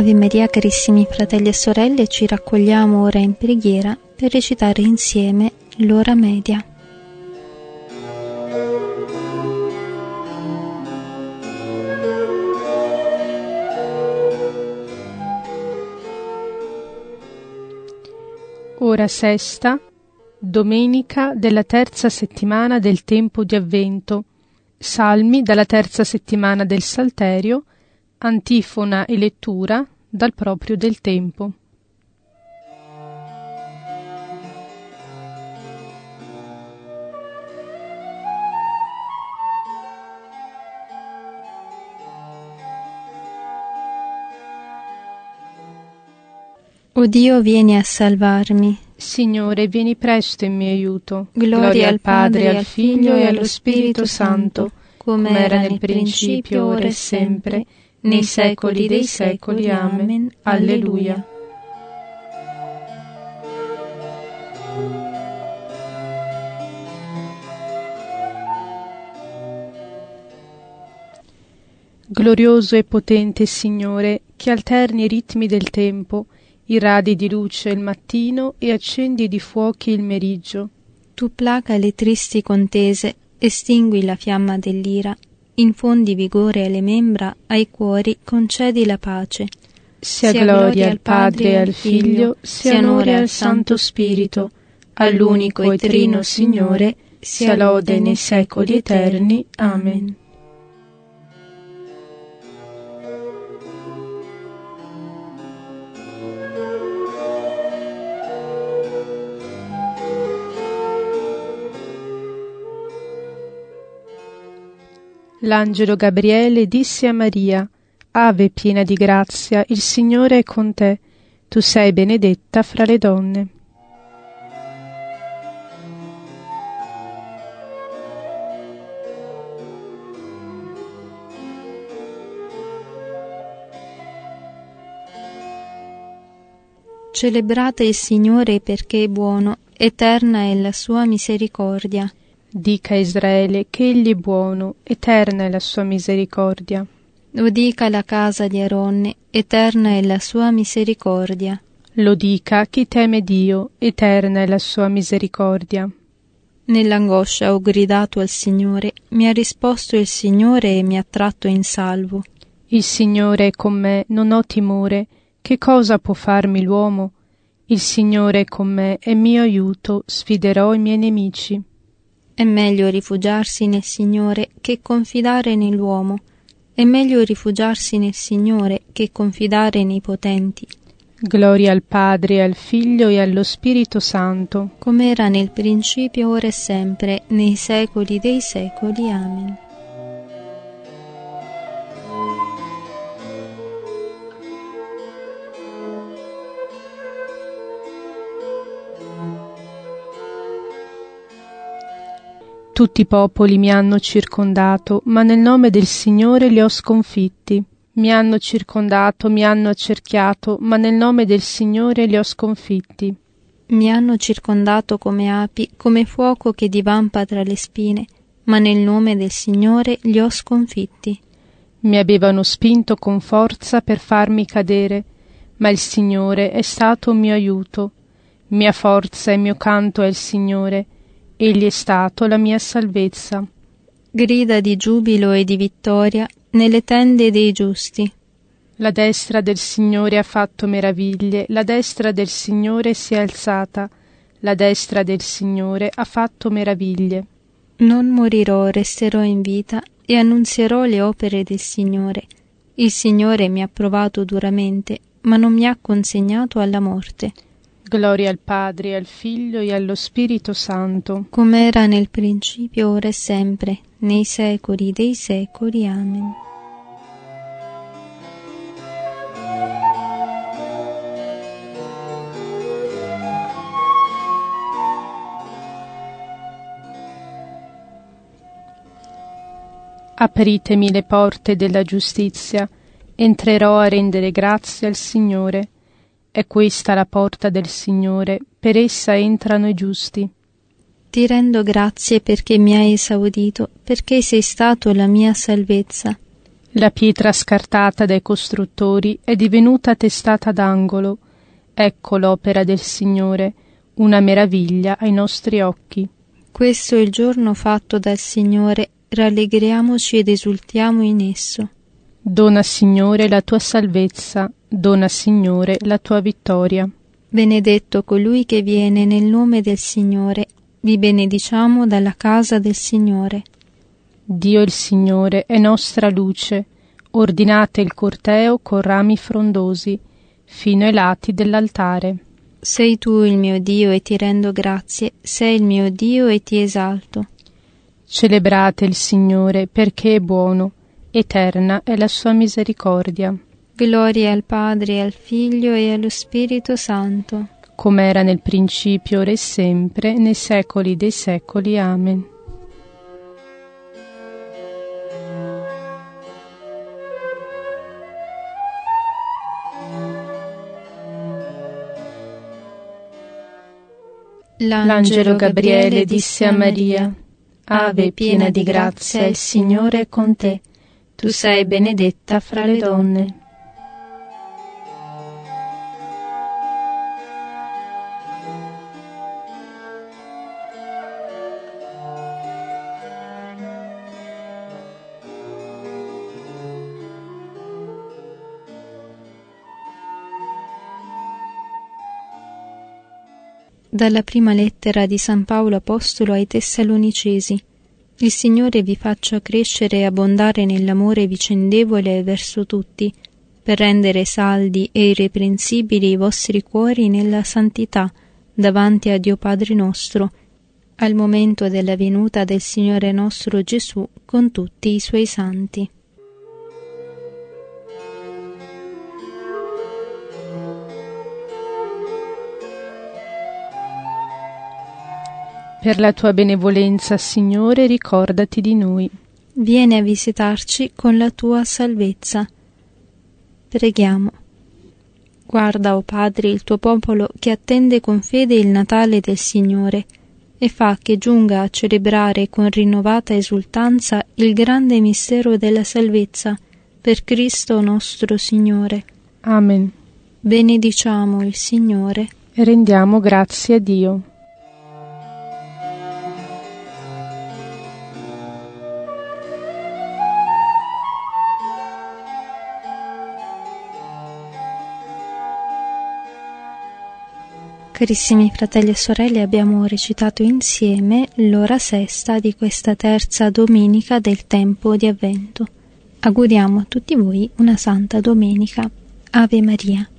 Ave Maria, carissimi fratelli e sorelle, ci raccogliamo ora in preghiera per recitare insieme l'ora media. Ora sesta, domenica della terza settimana del tempo di Avvento, salmi dalla terza settimana del Salterio, antifona e lettura dal proprio del tempo. O Dio, vieni a salvarmi. Signore, vieni presto in mio aiuto. Gloria al Padre, al Figlio e allo Spirito Santo, come era nel principio, ora e sempre, nei secoli dei secoli. Amen. Alleluia. Glorioso e potente Signore, che alterni i ritmi del tempo, irradi di luce il mattino e accendi di fuochi il meriggio. Tu placa le tristi contese, estingui la fiamma dell'ira, infondi vigore alle membra, ai cuori concedi la pace. Sia gloria al Padre e al Figlio, sia onore al Santo Spirito, all'unico e trino Signore, sia lode nei secoli eterni. Amen. L'angelo Gabriele disse a Maria: Ave piena di grazia, il Signore è con te. Tu sei benedetta fra le donne. Celebrate il Signore perché è buono, eterna è la sua misericordia. Dica a Israele che egli è buono, eterna è la sua misericordia. Lo dica la casa di Aronne, eterna è la sua misericordia. Lo dica chi teme Dio, eterna è la sua misericordia. Nell'angoscia ho gridato al Signore, mi ha risposto il Signore e mi ha tratto in salvo. Il Signore è con me, non ho timore. Che cosa può farmi l'uomo? Il Signore è con me, è mio aiuto, sfiderò i miei nemici. È meglio rifugiarsi nel Signore che confidare nell'uomo. È meglio rifugiarsi nel Signore che confidare nei potenti. Gloria al Padre, al Figlio e allo Spirito Santo, come era nel principio, ora e sempre, nei secoli dei secoli. Amen. Tutti i popoli mi hanno circondato, ma nel nome del Signore li ho sconfitti. Mi hanno circondato, mi hanno accerchiato, ma nel nome del Signore li ho sconfitti. Mi hanno circondato come api, come fuoco che divampa tra le spine, ma nel nome del Signore li ho sconfitti. Mi avevano spinto con forza per farmi cadere, ma il Signore è stato un mio aiuto. Mia forza e mio canto è il Signore. Egli è stato la mia salvezza. Grida di giubilo e di vittoria nelle tende dei giusti. La destra del Signore ha fatto meraviglie, la destra del Signore si è alzata, la destra del Signore ha fatto meraviglie. Non morirò, resterò in vita e annunzierò le opere del Signore. Il Signore mi ha provato duramente, ma non mi ha consegnato alla morte. Gloria al Padre, al Figlio e allo Spirito Santo, come era nel principio, ora e sempre, nei secoli dei secoli. Amen. Apritemi le porte della giustizia, entrerò a rendere grazie al Signore. È questa la porta del Signore, per essa entrano i giusti. Ti rendo grazie perché mi hai esaudito, perché sei stato la mia salvezza. La pietra scartata dai costruttori è divenuta testata d'angolo. Ecco l'opera del Signore, una meraviglia ai nostri occhi. Questo è il giorno fatto dal Signore, rallegriamoci ed esultiamo in esso. Dona, Signore, la tua salvezza, dona, Signore, la tua vittoria. Benedetto colui che viene nel nome del Signore, vi benediciamo dalla casa del Signore. Dio il Signore è nostra luce, ordinate il corteo con rami frondosi, fino ai lati dell'altare. Sei tu il mio Dio e ti rendo grazie, sei il mio Dio e ti esalto. Celebrate il Signore perché è buono, eterna è la sua misericordia. Gloria al Padre, al Figlio e allo Spirito Santo. Come era nel principio, ora e sempre, nei secoli dei secoli. Amen. L'angelo Gabriele disse a Maria: Ave piena di grazia, il Signore è con te. Tu sei benedetta fra le donne. Dalla prima lettera di San Paolo Apostolo ai Tessalonicesi. Il Signore vi faccia crescere e abbondare nell'amore vicendevole verso tutti, per rendere saldi e irreprensibili i vostri cuori nella santità davanti a Dio Padre nostro, al momento della venuta del Signore nostro Gesù con tutti i suoi santi. Per la tua benevolenza, Signore, ricordati di noi. Vieni a visitarci con la tua salvezza. Preghiamo. Guarda, o Padre, il tuo popolo che attende con fede il Natale del Signore e fa che giunga a celebrare con rinnovata esultanza il grande mistero della salvezza per Cristo nostro Signore. Amen. Benediciamo il Signore E rendiamo grazie a Dio. Carissimi fratelli e sorelle, abbiamo recitato insieme l'ora sesta di questa terza domenica del tempo di Avvento. Auguriamo a tutti voi una santa domenica. Ave Maria.